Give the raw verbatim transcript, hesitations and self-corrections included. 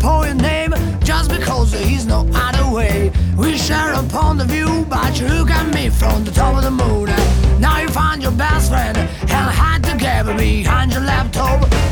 pour your name just because there is no other way. We share a point of view, but you look at me from the top of the moon. Now you find your best friend and hide together behind your laptop.